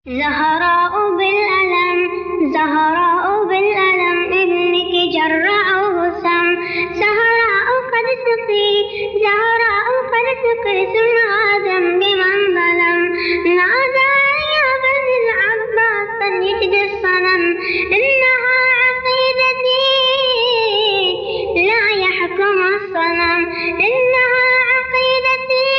زهراء بالألم زهراء بالألم ابنك جرعه سم زهراء قد سقي زهراء قد سقي ثم آدم بمن ظلم نادى يا بني العباس فليجد الصنم إنها عقيدتي لا يحكم الصنم إنها عقيدتي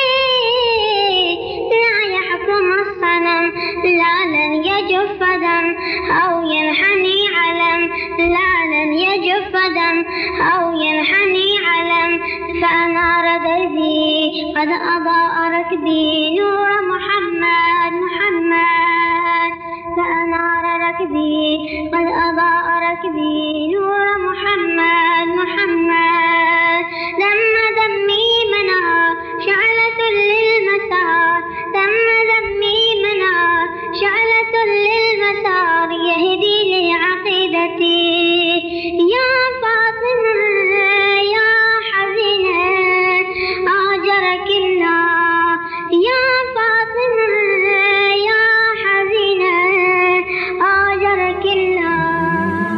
لا يحكم الصنم لا لن يجف دم أو ينحني علم لا لن يجف دم أو ينحني علم فأنار دربي قد أضاء ركبي نور محمد محمد فأنار ركبي قد أضاء ركبي نور محمد محمد دم دمي منار شعلة للمسار دم دمي منار شعلة للمسار يهدي لعقيدتي يا فاطمة يا حزينة آجرك الله يا فاطمة يا حزينة آجرك الله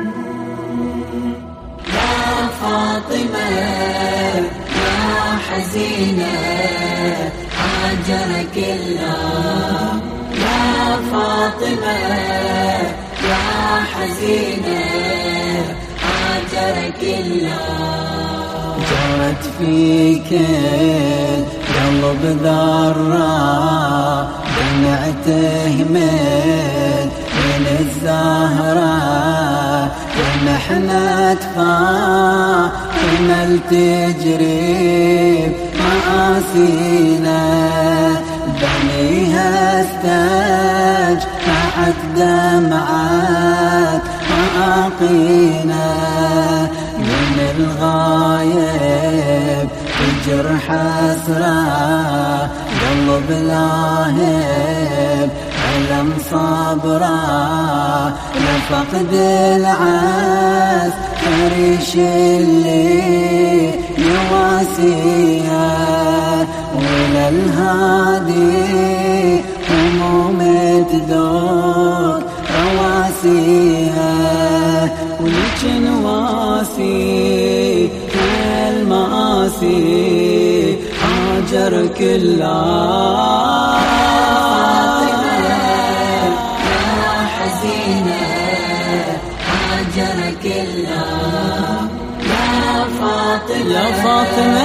يا فاطمة يا حزينة آجرك الله يا فاطمة يا حزينة آجرك الله جرت فيك قلب ذرة دمعته من الزهرة ومحنة فاطمة تجري مآسينا بنيها استجمعت دمعات مآقينا من الغايب الجرح أسرى قلب لاهب ألم صبرا لفقد العز فريش اللي يواسيها وللهادي هموم تدور رواسيها ولكن واسي المآسي هاجرك الله يا حزينة هاجرك الله يا فاطمة يا فاطمة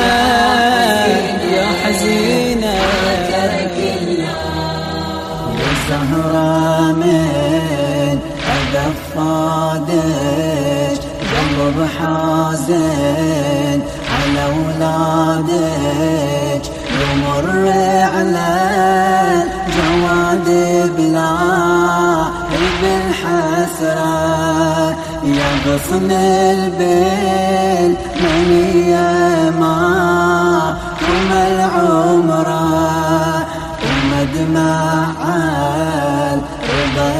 يا حزينة هاجرك الله يا زهرة من أدفادك قلب حازن على أولادك يمر على الجواد بلا بالحسرة يا غصن البيل منية ما قم العمرة ومدمع الرضا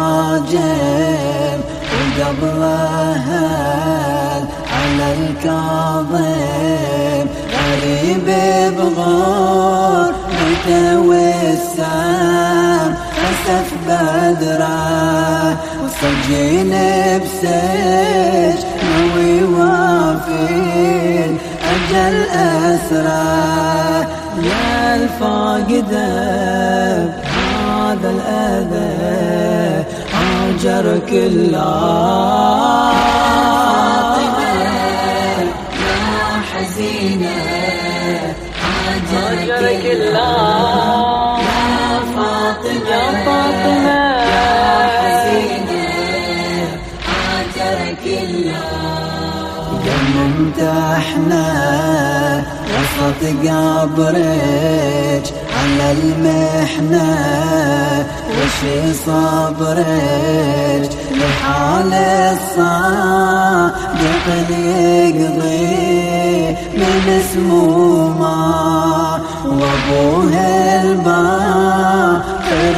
ساجم وقبلها على الكاظم غريب بغور متوسم أسف بدره وسجين بسج نوي وافين أجل أسره يا الفاقدة هذا الأذى هاجرك الله يا حزينة هاجرك الله يا فاطمة يا حزينة هاجرك الله يا ممتحنة وسط قبرك على المحنة وشي صبرك لحال الصادق يقضي من سمومه وابوه الباقر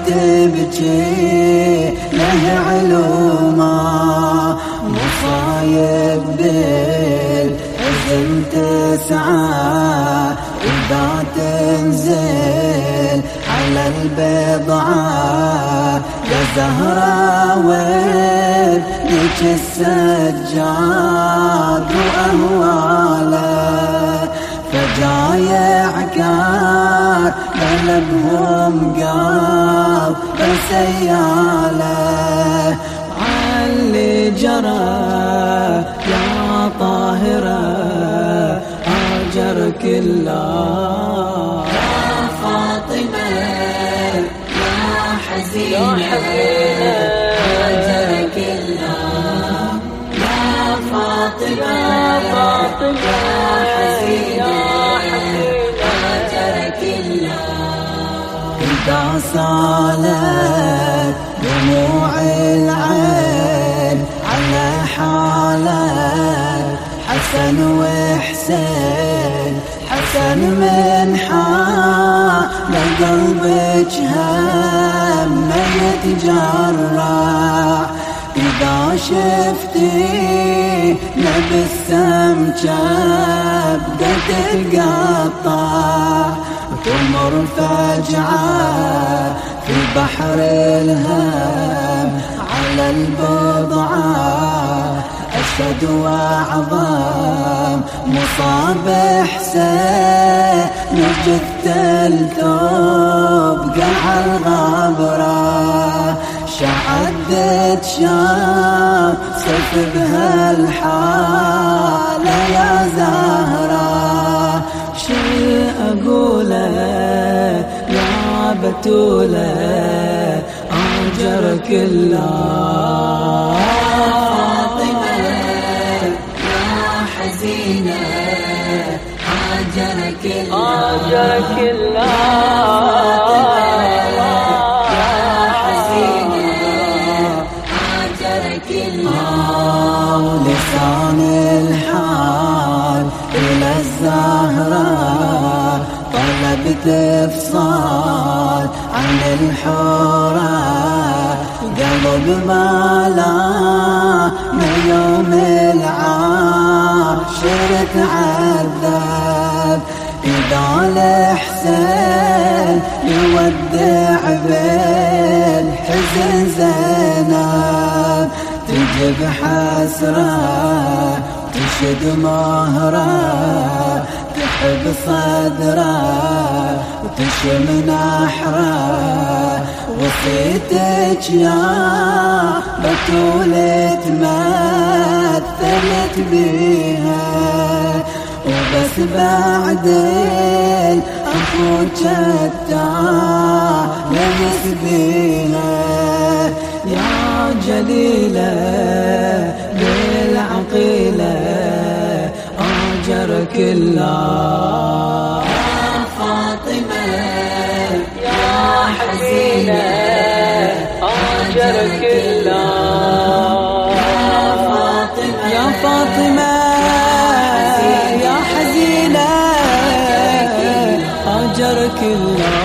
تبكي له علومه مصايب بالحزن تسعى إذا تنزل على البضعة يا زهرة وابنك السجاد وأهواله فجايع كار قلبهم قاب سياله علي جرى يا طاهرة هاجرك الله يا فاطمة يا حزينة هاجرك الله يا فاطمة يا حزينة هاجرك الله إذا سالت دموع العين على حالك حسن وحسين حسن من حال قلبك هم يتجرح إذا شفتي بالسم كبدة تتقطع تمر فجعة في بحر الهم على البضعة أشد وأعظم مصاب حسين نجت الثوب قع الغبرة شعدت شام صف بهالحالة يا زهرة شو أقوله يا بتولة أجرك الله فاطمة يا حزينة هاجرك الله يا حزينة هاجرك الله ولسان الحال إلى الزهرة طلبت إفصال عن الحورة قلب مالا من يوم العاشر تعذب إذا الحسين يودع بالحزن زينب تجيب حسرة تشد مهرة تحب صدره وتشم نحره وصيتك يا بتولة مثلت بيها وبس بعدين أخوك التعلمت بيها يا جليلة بالعقيلة أجرك الله يا فاطمة يا حزينة أجرك الله يا فاطمة يا حزينة أجرك الله